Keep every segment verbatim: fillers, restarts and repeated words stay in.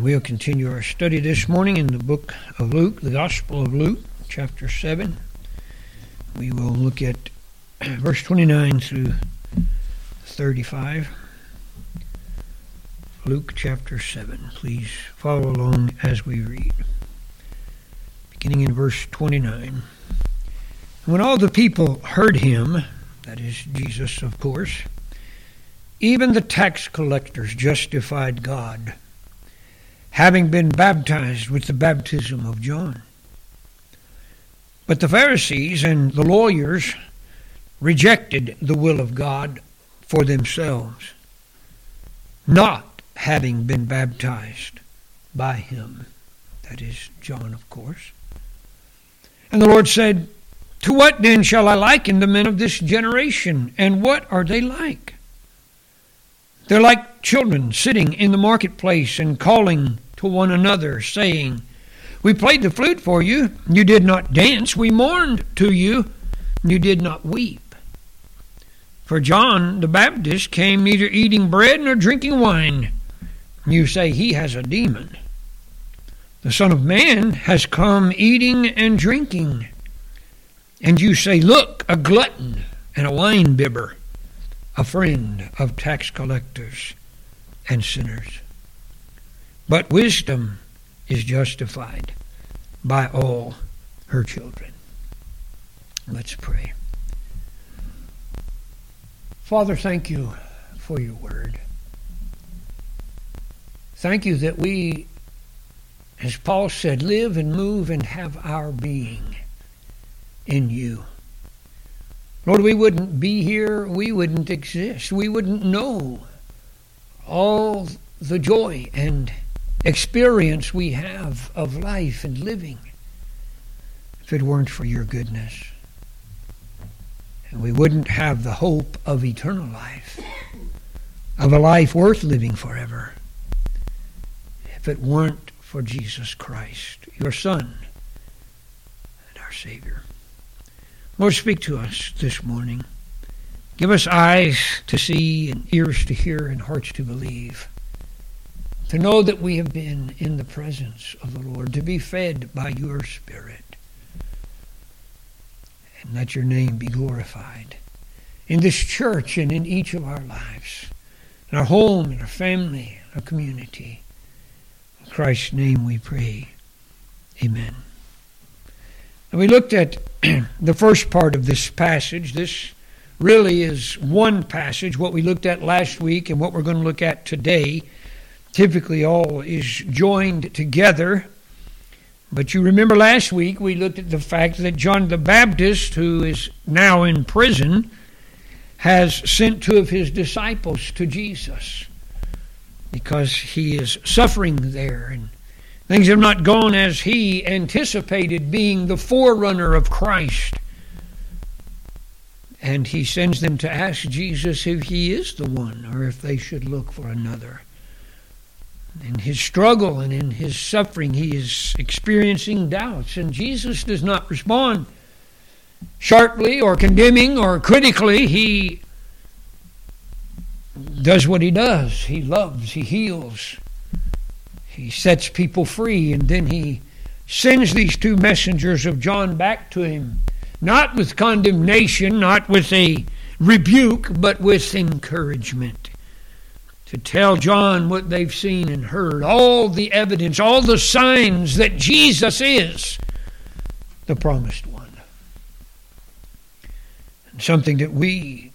We'll continue our study this morning in the book of Luke, the Gospel of Luke, chapter seven. We will look at verse twenty-nine through thirty-five. Luke chapter seven. Please follow along as we read. Beginning in verse twenty-nine. When all the people heard him, that is Jesus, of course, even the tax collectors justified God, having been baptized with the baptism of John. But the Pharisees and the lawyers rejected the will of God for themselves, not having been baptized by him. That is John, of course. And the Lord said, "To what then shall I liken the men of this generation? And what are they like? They're like children sitting in the marketplace and calling to one another, saying, We played the flute for you, you did not dance. We mourned to you, you did not weep. For John the Baptist came neither eating bread nor drinking wine. You say he has a demon. The Son of Man has come eating and drinking. And you say, Look, a glutton and a wine-bibber, a friend of tax collectors and sinners. But wisdom is justified by all her children." Let's pray. Father, thank you for your word. Thank you that we, as Paul said, live and move and have our being in you. Lord, we wouldn't be here, we wouldn't exist, we wouldn't know all the joy and experience we have of life and living if it weren't for your goodness. And we wouldn't have the hope of eternal life, of a life worth living forever, if it weren't for Jesus Christ, your Son and our Savior. Lord, speak to us this morning. Give us eyes to see and ears to hear and hearts to believe, to know that we have been in the presence of the Lord, to be fed by your Spirit, and let your name be glorified in this church and in each of our lives, in our home, in our family, our community. In Christ's name we pray. Amen. And we looked at the first part of this passage. This really is one passage. What we looked at last week and what we're going to look at today, typically all is joined together. But you remember last week we looked at the fact that John the Baptist, who is now in prison, has sent two of his disciples to Jesus because he is suffering there, and things have not gone as he anticipated, being the forerunner of Christ. And he sends them to ask Jesus if he is the one or if they should look for another. In his struggle and in his suffering, he is experiencing doubts, and Jesus does not respond sharply or condemning or critically. He does what he does. He loves, he heals, he sets people free, and then he sends these two messengers of John back to him, not with condemnation, not with a rebuke, but with encouragement, to tell John what they've seen and heard, all the evidence, all the signs that Jesus is the promised one. And something that we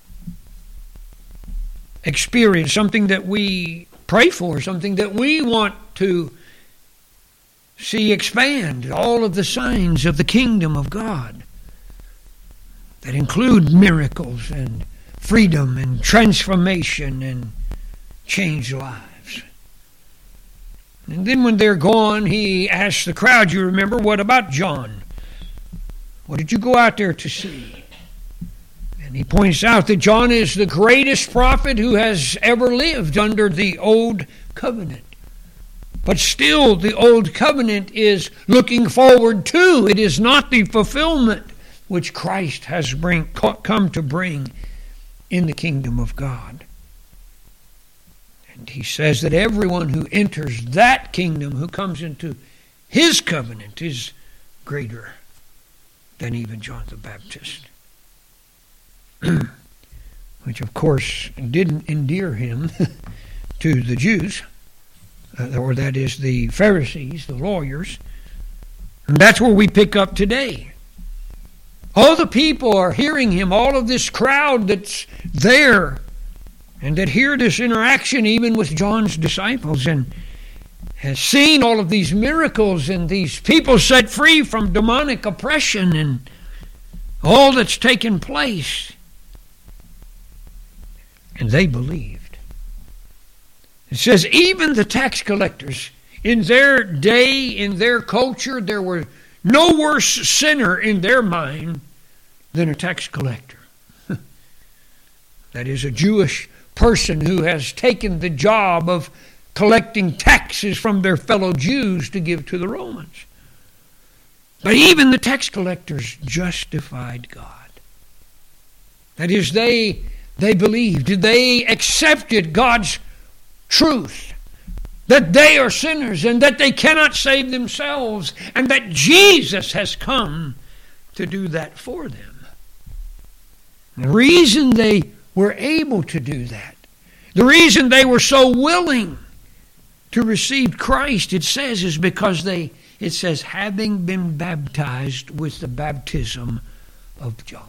experience, something that we pray for, something that we want to see expand, all of the signs of the kingdom of God that include miracles and freedom and transformation and changed lives. And then when they're gone, he asks the crowd, you remember, what about John? What did you go out there to see? And he points out that John is the greatest prophet who has ever lived under the old covenant. But still, the old covenant is looking forward to. It is not the fulfillment which Christ has bring, come to bring in the kingdom of God. And he says that everyone who enters that kingdom, who comes into his covenant, is greater than even John the Baptist. Which, of course, didn't endear him to the Jews, uh, or that is the Pharisees, the lawyers. And that's where we pick up today. All the people are hearing him, all of this crowd that's there, and that hear this interaction even with John's disciples, and has seen all of these miracles and these people set free from demonic oppression and all that's taken place. And they believed. It says even the tax collectors, in their day, in their culture, there were no worse sinner in their mind than a tax collector. That is a Jewish person who has taken the job of collecting taxes from their fellow Jews to give to the Romans. But even the tax collectors justified God. That is, they, they believed, they accepted God's truth, that they are sinners and that they cannot save themselves, and that Jesus has come to do that for them. The reason they were able to do that, the reason they were so willing to receive Christ, it says, is because they, it says, having been baptized with the baptism of John.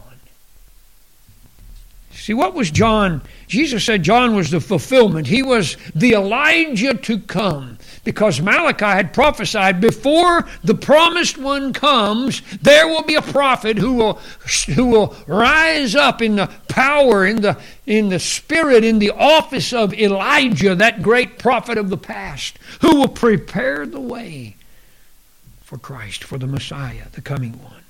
See, what was John? Jesus said John was the fulfillment. He was the Elijah to come. Because Malachi had prophesied, before the promised one comes, there will be a prophet who will, who will rise up in the power, in the, in the spirit, in the office of Elijah, that great prophet of the past, who will prepare the way for Christ, for the Messiah, the coming one.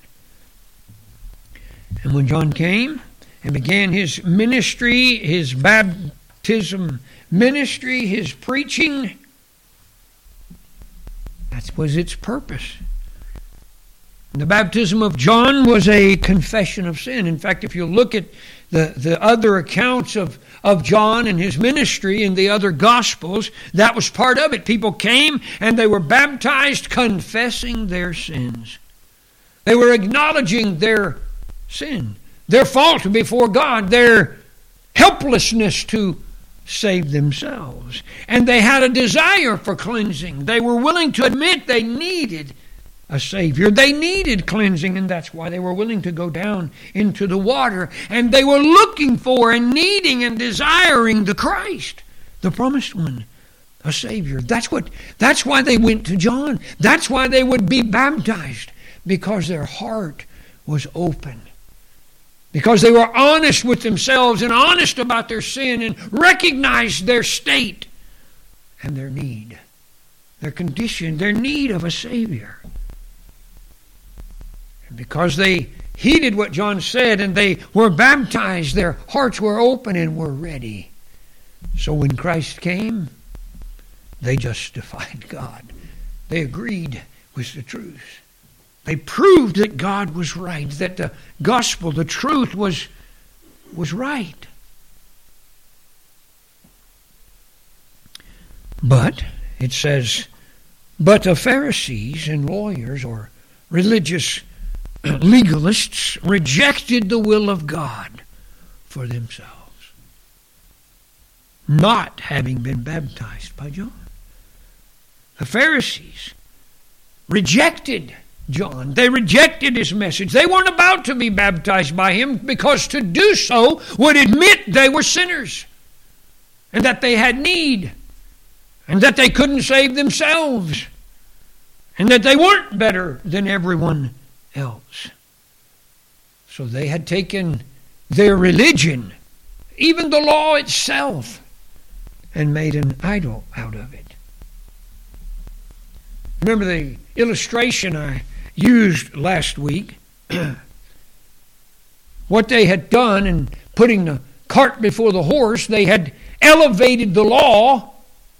And when John came and began his ministry, his baptism ministry, his preaching, that was its purpose. The baptism of John was a confession of sin. In fact, if you look at the, the other accounts of, of John and his ministry in the other Gospels, that was part of it. People came and they were baptized confessing their sins. They were acknowledging their sin, their fault before God, their helplessness to save themselves. And they had a desire for cleansing. They were willing to admit they needed a Savior. They needed cleansing, and that's why they were willing to go down into the water. And they were looking for and needing and desiring the Christ, the promised one, a Savior. That's what. That's why they went to John. That's why they would be baptized, because their heart was open. Because they were honest with themselves and honest about their sin and recognized their state and their need, their condition, their need of a Savior. And because they heeded what John said and they were baptized, their hearts were open and were ready. So when Christ came, they justified God. They agreed with the truth. They proved that God was right, that the gospel, the truth was, was right. But, it says, but the Pharisees and lawyers or religious legalists rejected the will of God for themselves, not having been baptized by John. The Pharisees rejected John. They rejected his message. They weren't about to be baptized by him, because to do so would admit they were sinners and that they had need and that they couldn't save themselves and that they weren't better than everyone else. So they had taken their religion, even the law itself, and made an idol out of it. Remember the illustration I used last week? What they had done in putting the cart before the horse, they had elevated the law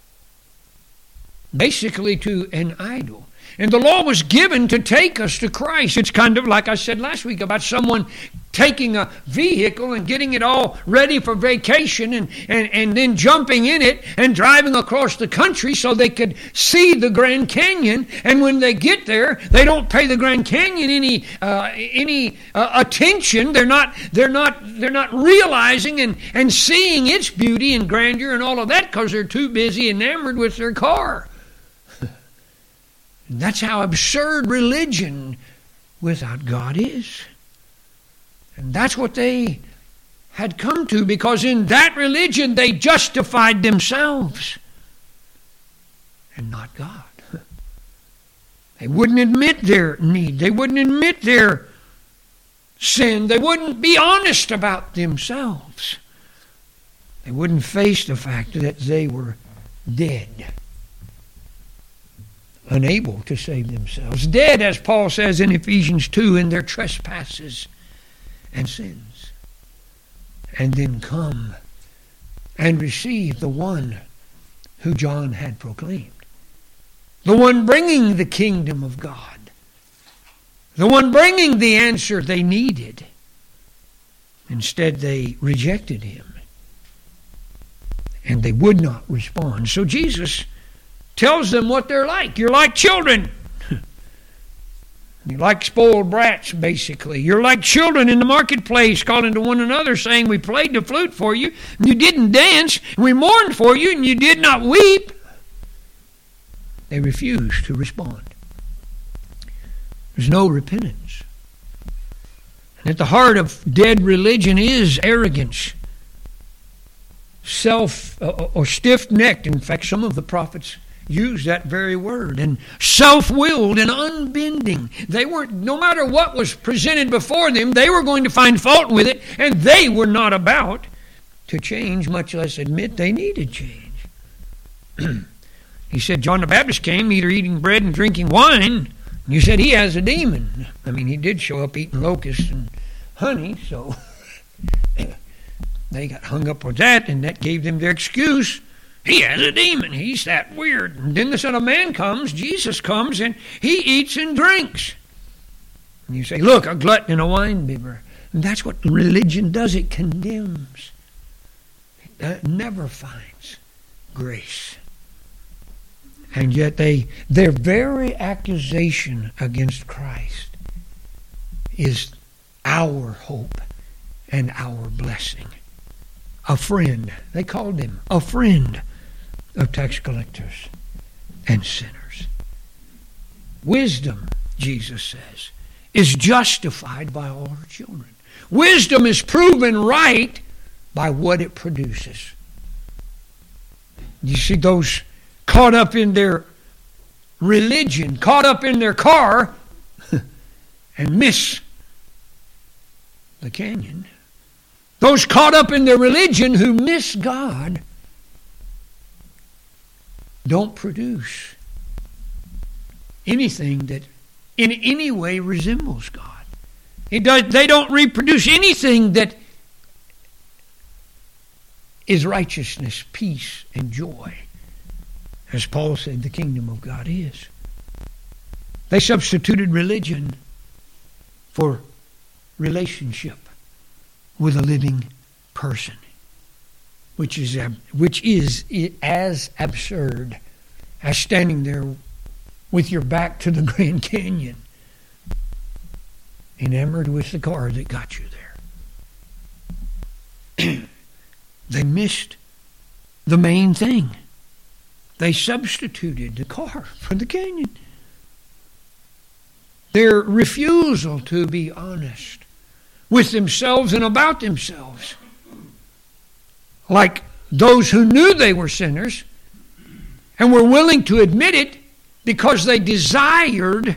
basically to an idol. And the law was given to take us to Christ. It's kind of like I said last week about someone taking a vehicle and getting it all ready for vacation and, and, and then jumping in it and driving across the country so they could see the Grand Canyon. And when they get there, they don't pay the Grand Canyon any uh, any uh, attention. They're not they're not they're not realizing and, and seeing its beauty and grandeur and all of that because they're too busy enamored with their car. And that's how absurd religion without God is. And that's what they had come to, because in that religion they justified themselves and not God. They wouldn't admit their need. They wouldn't admit their sin. They wouldn't be honest about themselves. They wouldn't face the fact that they were dead, unable to save themselves. Dead, as Paul says in Ephesians two, in their trespasses and sins. And then come and receive the one who John had proclaimed. The one bringing the kingdom of God. The one bringing the answer they needed. Instead, they rejected him. And they would not respond. So Jesus tells them what they're like. You're like children. You're like spoiled brats, basically. You're like children in the marketplace calling to one another, saying, we played the flute for you, and you didn't dance, and we mourned for you, and you did not weep. They refused to respond. There's no repentance. And at the heart of dead religion is arrogance, self, uh, or stiff-necked. In fact, some of the prophets use that very word. And self-willed and unbending. They weren't, no matter what was presented before them, they were going to find fault with it, and they were not about to change, much less admit they needed change. He said John the Baptist came either eating bread and drinking wine, and you said he has a demon. I mean, he did show up eating locusts and honey, so they got hung up with that, and that gave them their excuse. He has a demon. He's that weird. And then the Son of Man comes, Jesus comes, and he eats and drinks. And you say, look, a glutton and a wine-bibber. And that's what religion does. It condemns. It never finds grace. And yet they, their very accusation against Christ is our hope and our blessing. A friend. They called him a friend of tax collectors and sinners. Wisdom, Jesus says, is justified by all her children. Wisdom is proven right by what it produces. You see those caught up in their religion, caught up in their car, and miss the canyon. Those caught up in their religion who miss God don't produce anything that in any way resembles God. It does, they don't reproduce anything that is righteousness, peace, and joy. As Paul said, the kingdom of God is. They substituted religion for relationship with a living person, which is which is as absurd as standing there with your back to the Grand Canyon, enamored with the car that got you there. They missed the main thing. They substituted the car for the canyon. Their refusal to be honest with themselves and about themselves, like those who knew they were sinners and were willing to admit it because they desired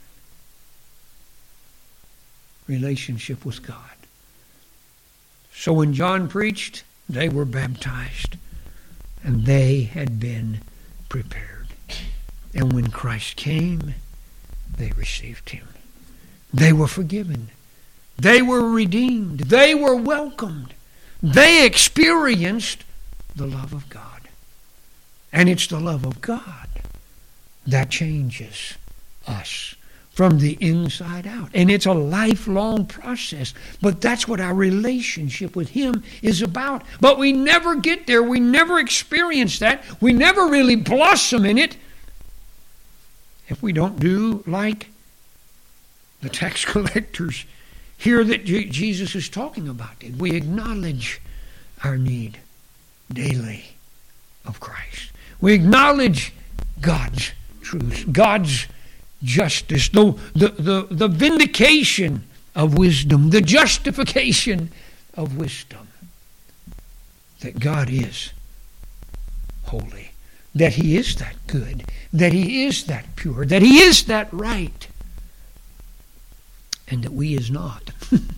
relationship with God. So when John preached, they were baptized, and they had been prepared. And when Christ came, they received him. They were forgiven. They were redeemed. They were welcomed. They experienced the love of God. And it's the love of God that changes us from the inside out. And it's a lifelong process. But that's what our relationship with Him is about. But we never get there. We never experience that. We never really blossom in it if we don't do like the tax collectors here that Jesus is talking about. We acknowledge our need daily of Christ. We acknowledge God's truth, God's justice, the, the, the, the vindication of wisdom, the justification of wisdom. That God is holy, that He is that good, that He is that pure, that He is that right, and that we is not.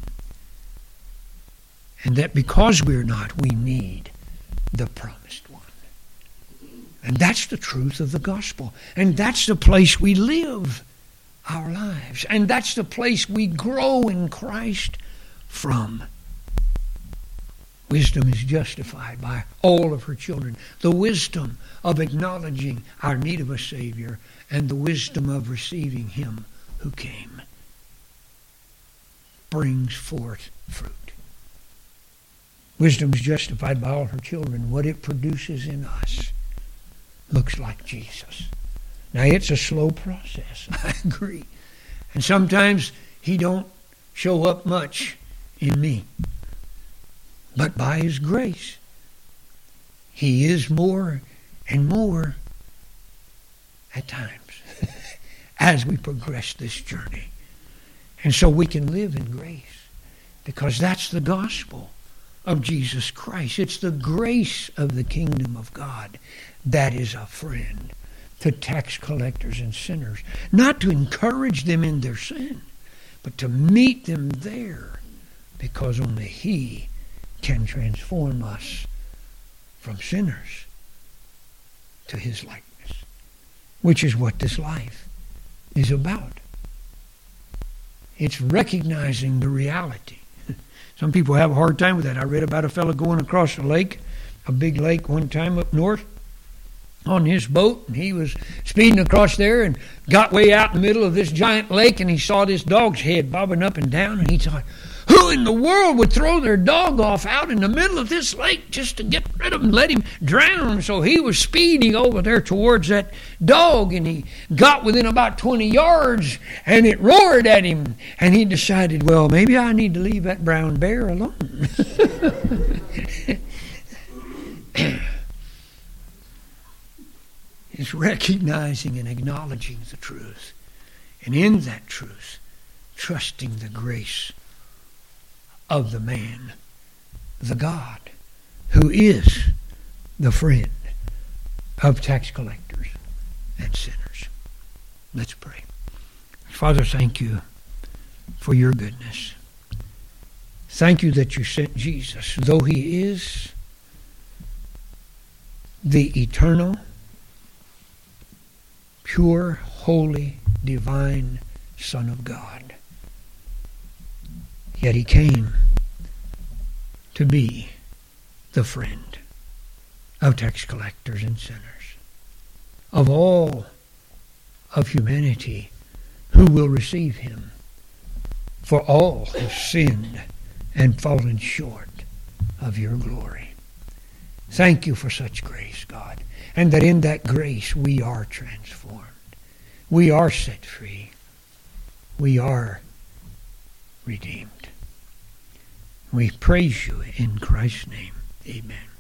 And that because we're not, we need the promised one. And that's the truth of the gospel. And that's the place we live our lives. And that's the place we grow in Christ from. Wisdom is justified by all of her children. The wisdom of acknowledging our need of a Savior and the wisdom of receiving Him who came brings forth fruit. Wisdom is justified by all her children. What it produces in us looks like Jesus. Now, it's a slow process, I agree. And sometimes He don't show up much in me. But by His grace, He is more and more at times as we progress this journey. And so we can live in grace because that's the gospel of Jesus Christ. It's the grace of the kingdom of God that is a friend to tax collectors and sinners. Not to encourage them in their sin, but to meet them there because only He can transform us from sinners to His likeness, which is what this life is about. It's recognizing the reality. Some people have a hard time with that. I read about a fellow going across a lake, a big lake one time up north, on his boat, and he was speeding across there and got way out in the middle of this giant lake, and he saw this dog's head bobbing up and down, and he thought, who in the world would throw their dog off out in the middle of this lake just to get rid of him and let him drown? So he was speeding over there towards that dog, and he got within about twenty yards, and it roared at him, and he decided, well, maybe I need to leave that brown bear alone. It's recognizing and acknowledging the truth, and in that truth, trusting the grace of the man, the God, who is the friend of tax collectors and sinners. Let's pray. Father, thank You for Your goodness. Thank You that You sent Jesus, though He is the eternal, pure, holy, divine Son of God. Yet He came to be the friend of tax collectors and sinners, of all of humanity who will receive Him, for all have sinned and fallen short of Your glory. Thank You for such grace, God, and that in that grace we are transformed. We are set free. We are redeemed. We praise You in Christ's name. Amen.